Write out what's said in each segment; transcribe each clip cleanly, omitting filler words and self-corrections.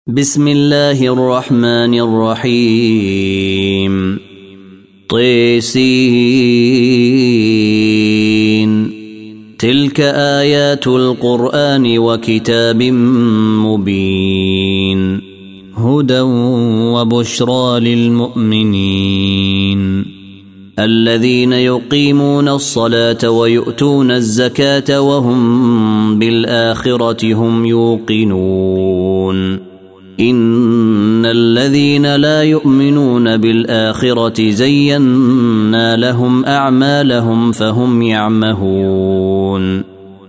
بسم الله الرحمن الرحيم. طسين. تلك آيات القرآن وكتاب مبين هدى وبشرى للمؤمنين الذين يقيمون الصلاة ويؤتون الزكاة وهم بالآخرة هم يوقنون. إن الذين لا يؤمنون بالآخرة زينا لهم أعمالهم فهم يعمهون.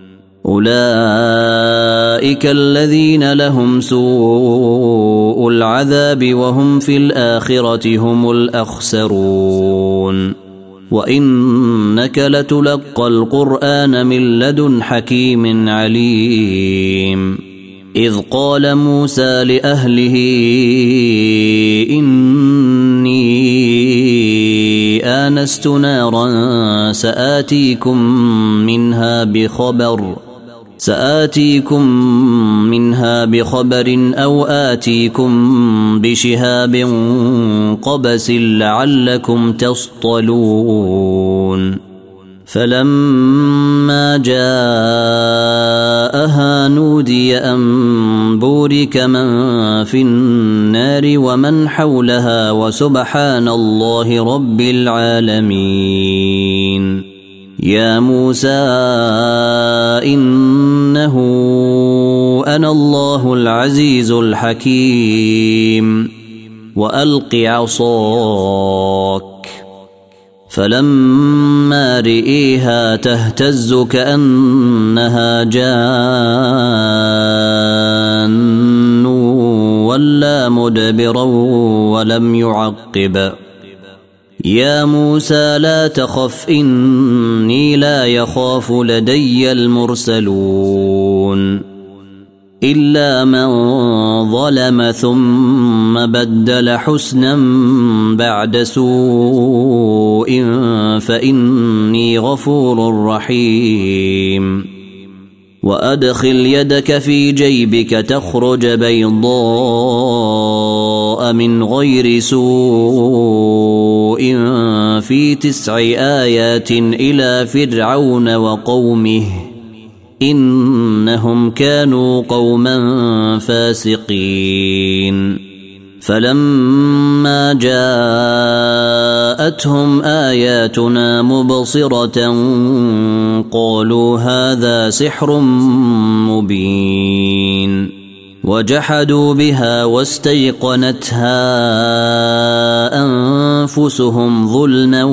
أولئك الذين لهم سوء العذاب وهم في الآخرة هم الأخسرون. وإنك لتلقى القرآن من لدن حكيم عليم. إذ قال موسى لأهله إني آنست نارا سآتيكم منها بخبر أو آتيكم بشهاب قبس لعلكم تصطلون. فلما جاءها نودي أن بورك من في النار ومن حولها وسبحان الله رب العالمين. يا موسى إنه أنا الله العزيز الحكيم وألق عصاك. فلما رئيها تهتز كأنها جان ولا مدبرا ولم يعقب. يا موسى لا تخف إني لا يخاف لدي المرسلون. إلا من ظلم ثم بدل حسنا بعد سوء فإني غفور رحيم. وأدخل يدك في جيبك تخرج بيضاء من غير سوء في 9 آيات إلى فرعون وقومه إنهم كانوا قوما فاسقين. فلما جاءتهم آياتنا مبصرة قالوا هذا سحر مبين. وجحدوا بها واستيقنتها أنفسهم ظلما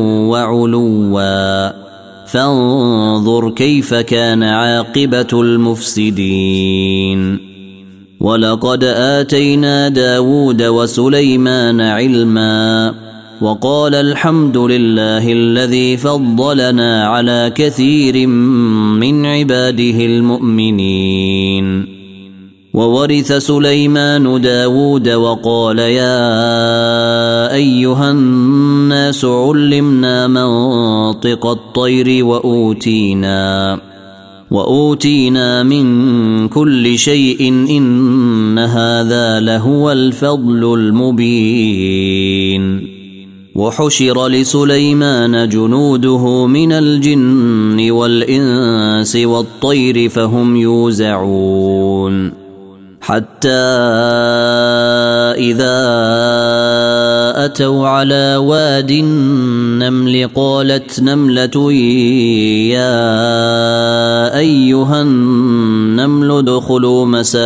وعلوا فانظر كيف كان عاقبة المفسدين. ولقد آتينا داود وسليمان علما وقال الحمد لله الذي فضلنا على كثير من عباده المؤمنين. وورث سليمان داود وقال يا أيها الناس علمنا منطق الطير وأوتينا من كل شيء إن هذا لهو الفضل المبين. وحشر لسليمان جنوده من الجن والإنس والطير فهم يوزعون. حتى إذا أتوا على واد النمل قالت نملة يا أيها النمل ادخلوا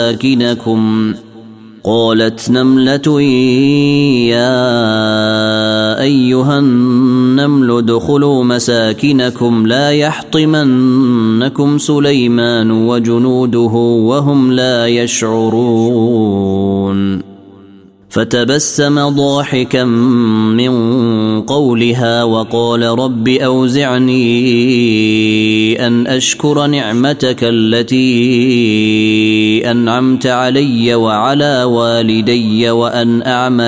مساكنكم لا يحطمنكم سليمان وجنوده وهم لا يشعرون. فتبسم ضاحكا من قولها وقال رب أوزعني أن أشكر نعمتك التي أنعمت علي وعلى والدي وأن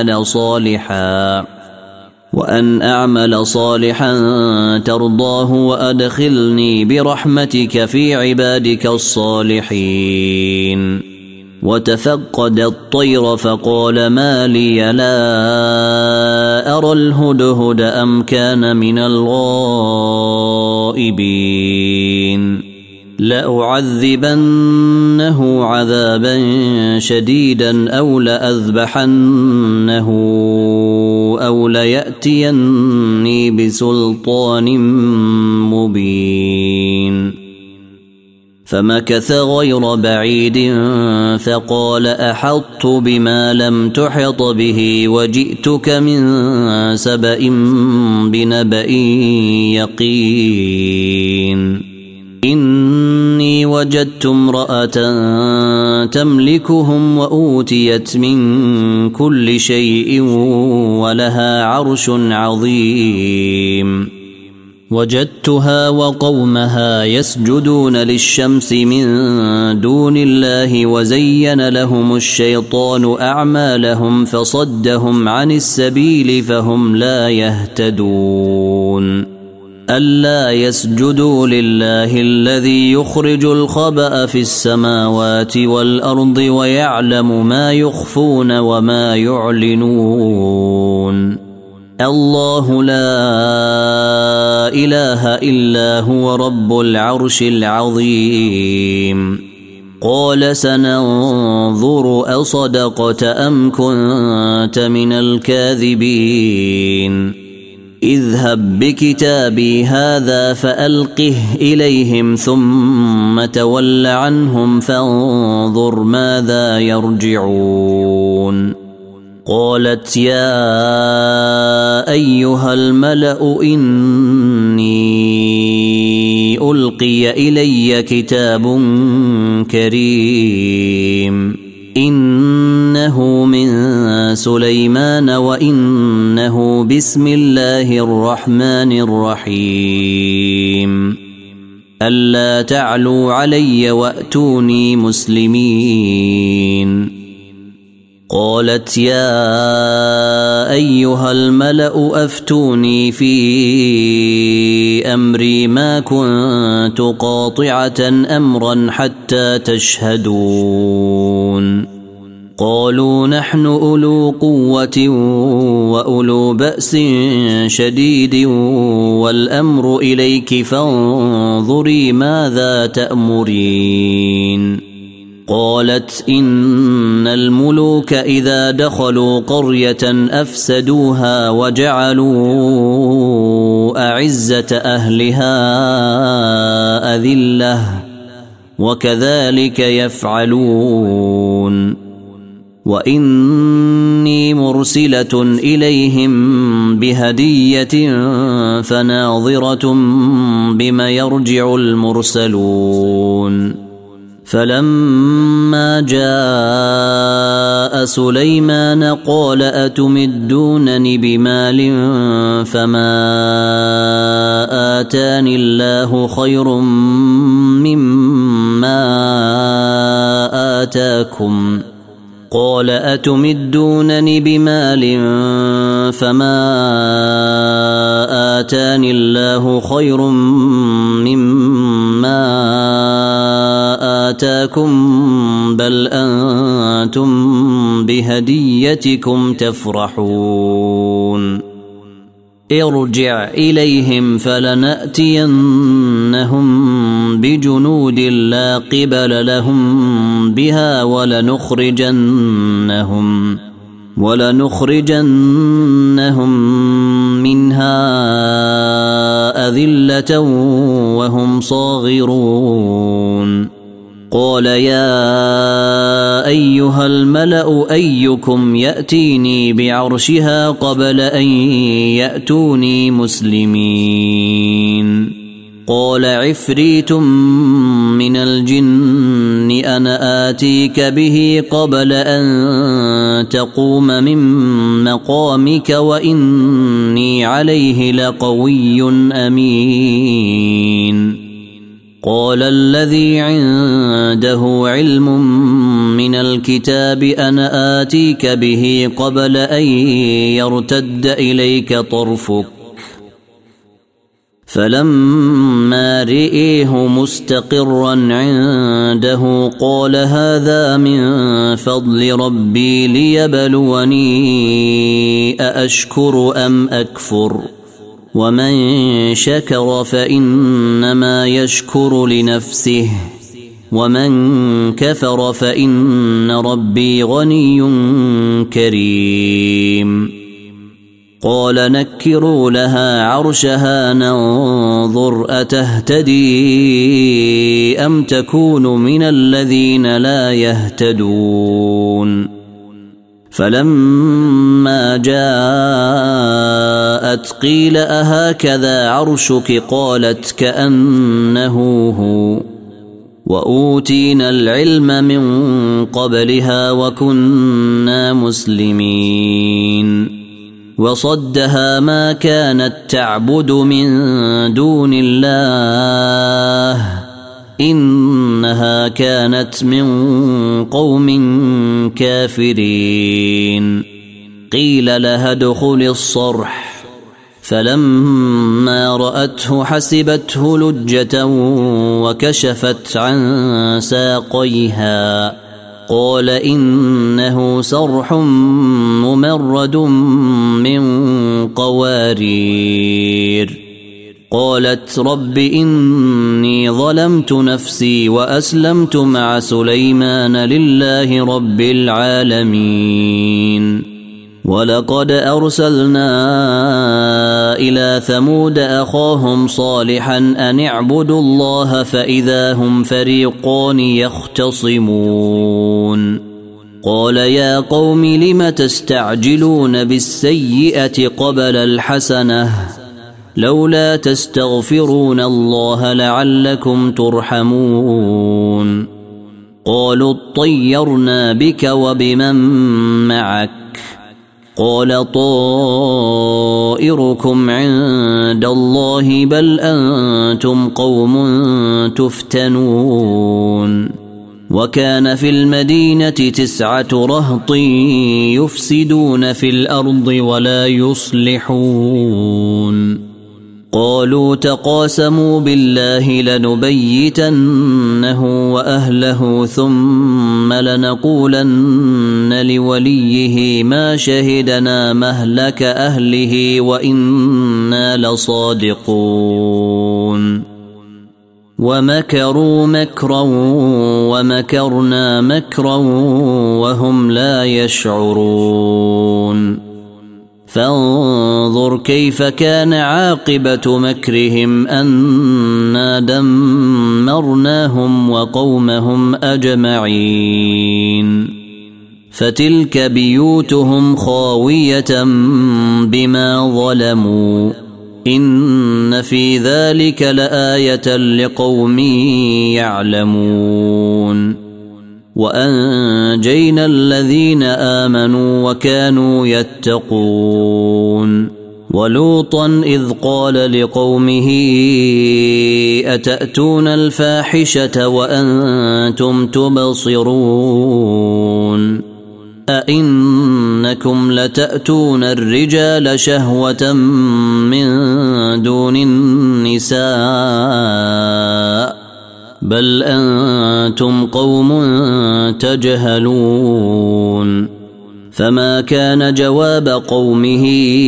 أعمل صالحا ترضاه وأدخلني برحمتك في عبادك الصالحين. وتفقد الطير فقال ما لي لا أرى الهدهد أم كان من الغائبين لأعذبنه عذابا شديدا أو لأذبحنه أو ليأتيني بسلطان مبين فمكث غير بعيد فقال أحطت بما لم تحط به وجئتك من سبأ بنبأ يقين إني وجدت امرأة تملكهم وأوتيت من كل شيء ولها عرش عظيم وجدتها وقومها يسجدون للشمس من دون الله وزين لهم الشيطان أعمالهم فصدهم عن السبيل فهم لا يهتدون ألا يسجدوا لله الذي يخرج الخبأ في السماوات والأرض ويعلم ما يخفون وما يعلنون الله لا إله إلا هو رب العرش العظيم قال سننظر أصدقت أم كنت من الكاذبين اذهب بكتابي هذا فألقه إليهم ثم تول عنهم فانظر ماذا يرجعون قالت يا أيها الملأ إني ألقي إلي كتاب كريم إنه من سليمان وإنه بسم الله الرحمن الرحيم ألا تعلوا علي وأتوني مسلمين قالت يا أيها الملأ أفتوني في أمري ما كنت قاطعة أمرا حتى تشهدون قالوا نحن أولو قوة وأولو بأس شديد والأمر إليك فانظري ماذا تأمرين قالت إن الملوك إذا دخلوا قرية أفسدوها وجعلوا أعزة أهلها أذلة وكذلك يفعلون وإني مرسلة إليهم بهدية فناظرة بما يرجع المرسلون فلما جاء سليمان قال أتمدونني بمال فما آتاني الله خير مما آتاكم قال أتمدونني بمال فما آتاني الله خير مما آتاكم بل أنتم بهديتكم تفرحون ارجع إليهم فلنأتينهم بجنود لا قبل لهم بها ولنخرجنهم منها أذلة وهم صاغرون قال يا أيها الملأ أيكم يأتيني بعرشها قبل أن يأتوني مسلمين قال عفريت من الجن أنا آتيك به قبل أن تقوم من مقامك وإني عليه لقوي أمين قال الذي عنده علم من الكتاب أنا آتيك به قبل أن يرتد إليك طرفك فلما رئيه مستقرا عنده قال هذا من فضل ربي ليبلوني أأشكر أم أكفر ومن شكر فإنما يشكر لنفسه ومن كفر فإن ربي غني كريم. قال نكروا لها عرشها ننظر أتهتدي أم تكون من الذين لا يهتدون. فلما جاءت قيل أهكذا عرشك قالت كأنه هو وأوتينا العلم من قبلها وكنا مسلمين. وصدها ما كانت تعبد من دون الله إنها كانت من قوم كافرين. قيل لها ادخل الصرح فلما رأته حسبته لجة وكشفت عن ساقيها قال إنه صرح ممرد من قوارير. قالت رب إني ظلمت نفسي وأسلمت مع سليمان لله رب العالمين. ولقد أرسلنا إلى ثمود أخاهم صالحا أن اعبدوا الله فإذا هم فريقان يختصمون. قال يا قوم لم تستعجلون بالسيئة قبل الحسنة لولا تستغفرون الله لعلكم ترحمون. قالوا اطيرنا بك وبمن معك قال طائركم عند الله بل أنتم قوم تفتنون. وكان في المدينة 9 رهط يفسدون في الأرض ولا يصلحون. قالوا تقاسموا بالله لنبيتنه وأهله ثم لنقولن لوليه ما شهدنا مهلك أهله وإنا لصادقون. ومكروا مكرا ومكرنا مكرا وهم لا يشعرون. فانظر كيف كان عاقبة مكرهم أنا دمرناهم وقومهم أجمعين. فتلك بيوتهم خاوية بما ظلموا إن في ذلك لآية لقوم يعلمون. وأنجينا الذين آمنوا وكانوا يتقون. ولوطا إذ قال لقومه أتأتون الفاحشة وأنتم تبصرون أئنكم لتأتون الرجال شهوة من دون النساء بل أنتم قوم تجهلون. فما كان جواب قومه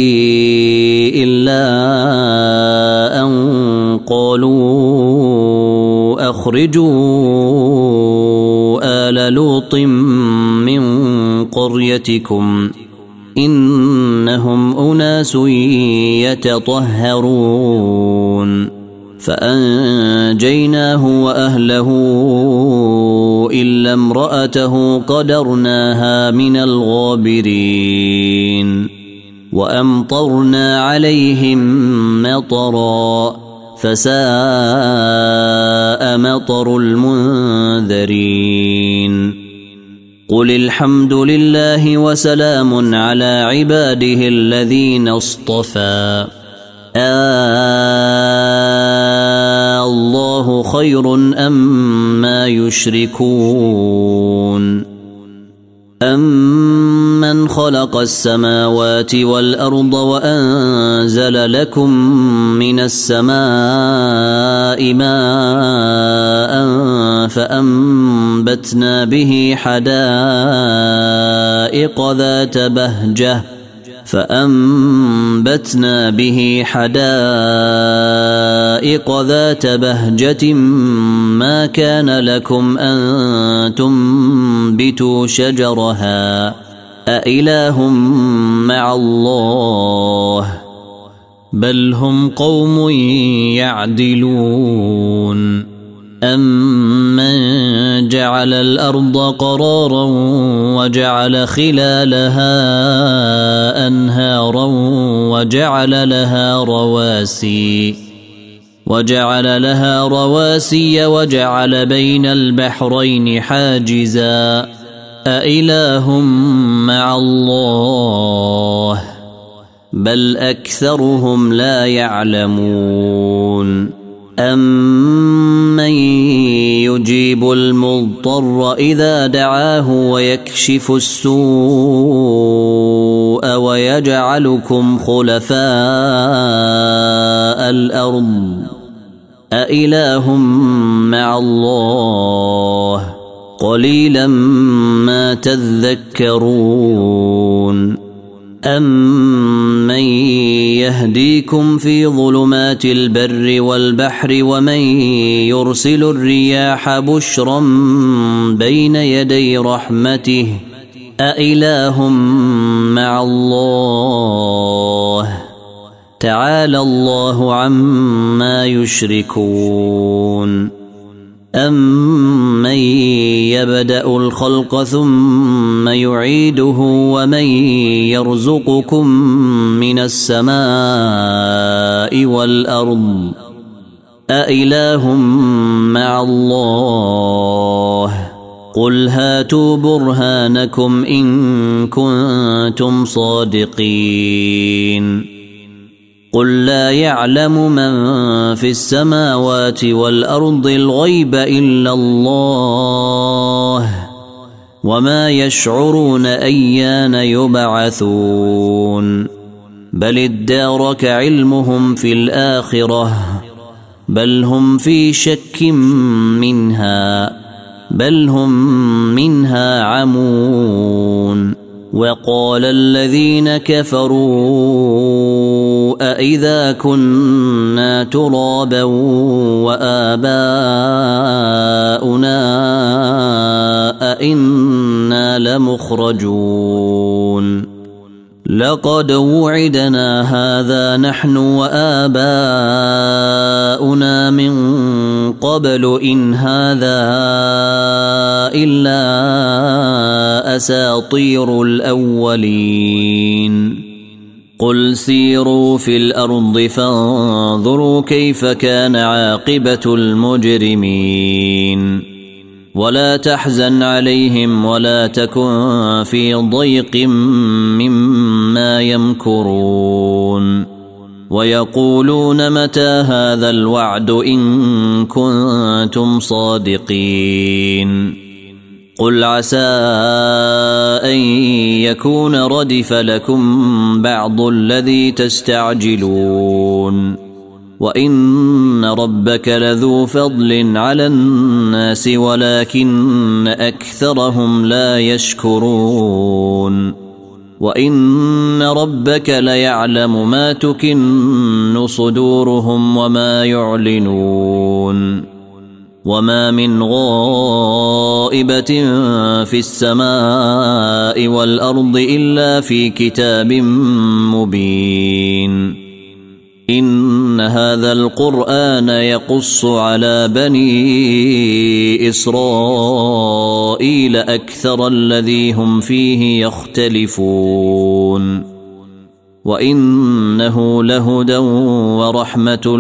إلا أن قالوا أخرجوا آل لوط من قريتكم إنهم أناس يتطهرون. فأنجيناه وأهله إلا امرأته قدرناها من الغابرين. وأمطرنا عليهم مطرا فساء مطر المنذرين. قل الحمد لله وسلام على عباده الذين اصطفى الله خير أما يشركون. أمن من خلق السماوات والأرض وأنزل لكم من السماء ماء فأنبتنا به حدائق ذات بهجة ما كان لكم أن تنبتوا شجرها أإله مع الله بل هم قوم يعدلون أمن جعل الأرض قرارا وجعل خلالها أنهارا وجعل لها رواسي وجعل بين البحرين حاجزا أإله مع الله بل أكثرهم لا يعلمون أمن يجيب المضطر إذا دعاه ويكشف السوء ويجعلكم خلفاء الأرض أإله مع الله قليلا ما تذكرون أمن يهديكم في ظلمات البر والبحر ومن يرسل الرياح بشرا بين يدي رحمته أإله مع الله تعالى الله عما يشركون أمن يبدأ الخلق ثم يعيده ومن يرزقكم من السماء والأرض أإله مع الله قل هاتوا برهانكم إن كنتم صادقين قل لا يعلم من في السماوات والأرض الغيب إلا الله وما يشعرون أيان يبعثون بل ادارك علمهم في الآخرة بل هم في شك منها بل هم منها عمون وقال الذين كفروا أإذا كنا ترابا وآباؤنا أإنا لمخرجون لقد وعدنا هذا نحن وآباؤنا من قبل إن هذا إلا أساطير الأولين قل سيروا في الأرض فانظروا كيف كان عاقبة المجرمين ولا تحزن عليهم ولا تكن في ضيق مما يمكرون ويقولون متى هذا الوعد إن كنتم صادقين قل عسى أن يكون ردف لكم بعض الذي تستعجلون وإن ربك لذو فضل على الناس ولكن أكثرهم لا يشكرون وإن ربك ليعلم ما تكن صدورهم وما يعلنون وما من غائبة في السماء والأرض إلا في كتاب مبين إن هذا القرآن يقص على بني إسرائيل أكثر الذي هم فيه يختلفون وإنه لهدى ورحمة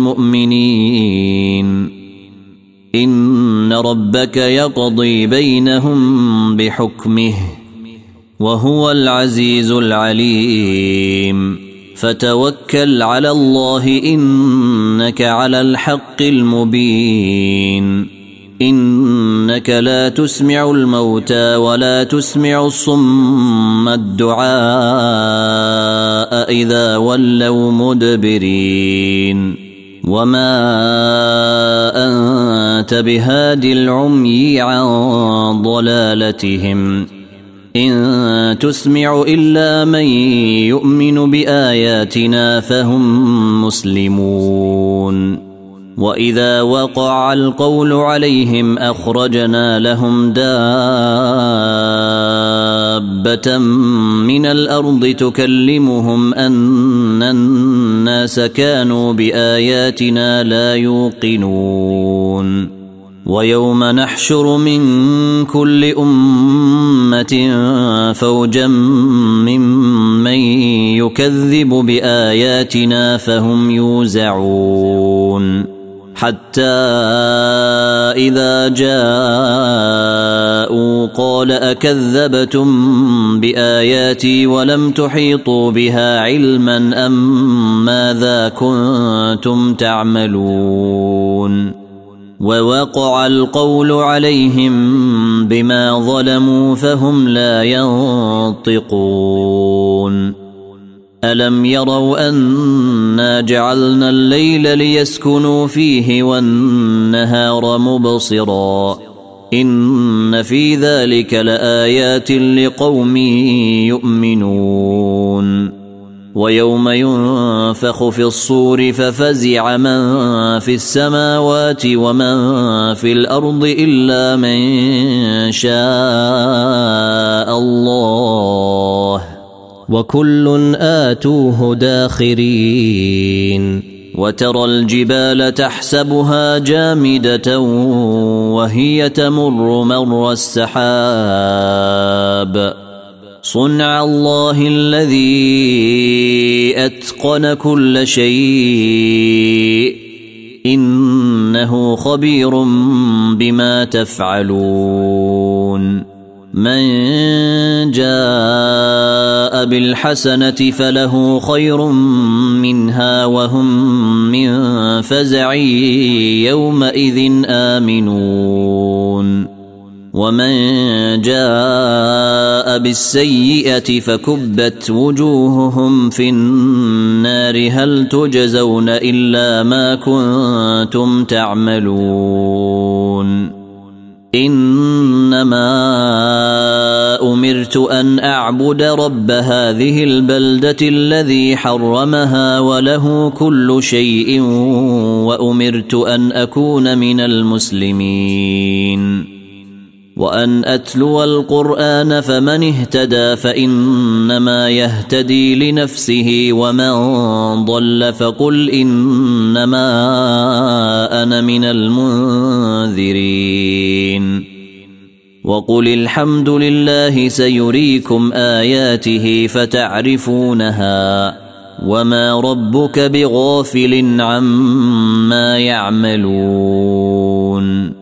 للمؤمنين إن ربك يقضي بينهم بحكمه وهو العزيز العليم فتوكل على الله إنك على الحق المبين إنك لا تسمع الموتى ولا تسمع الصم الدعاء إذا ولوا مدبرين وما أنت بهاد العمي عن ضلالتهم إن تسمع إلا من يؤمن بآياتنا فهم مسلمون وإذا وقع القول عليهم أخرجنا لهم دابة من الأرض تكلمهم أن الناس كانوا بآياتنا لا يوقنون ويوم نحشر من كل أمة فوجا ممن يكذب بآياتنا فهم يوزعون حتى إذا جاءوا قال أكذبتم بآياتي ولم تحيطوا بها علما أم ماذا كنتم تعملون ووقع القول عليهم بما ظلموا فهم لا ينطقون ألم يروا أنا جعلنا الليل ليسكنوا فيه والنهار مبصرا إن في ذلك لآيات لقوم يؤمنون ويوم ينفخ في الصور ففزع من في السماوات ومن في الأرض إلا من شاء الله وكل آتوه داخرين وترى الجبال تحسبها جامدة وهي تمر مر السحاب صنع الله الذي أتقن كل شيء إنه خبير بما تفعلون من جاء بالحسنة فله خير منها وهم من فزع يومئذ آمنون ومن جاء بالسيئة فكبت وجوههم في النار هل تجزون إلا ما كنتم تعملون إنما أمرت أن أعبد رب هذه البلدة الذي حرمها وله كل شيء وأمرت أن أكون من المسلمين وأن أتلو القرآن فمن اهتدى فإنما يهتدي لنفسه ومن ضل فقل إنما أنا من المنذرين وقل الحمد لله سيريكم آياته فتعرفونها وما ربك بغافل عما يعملون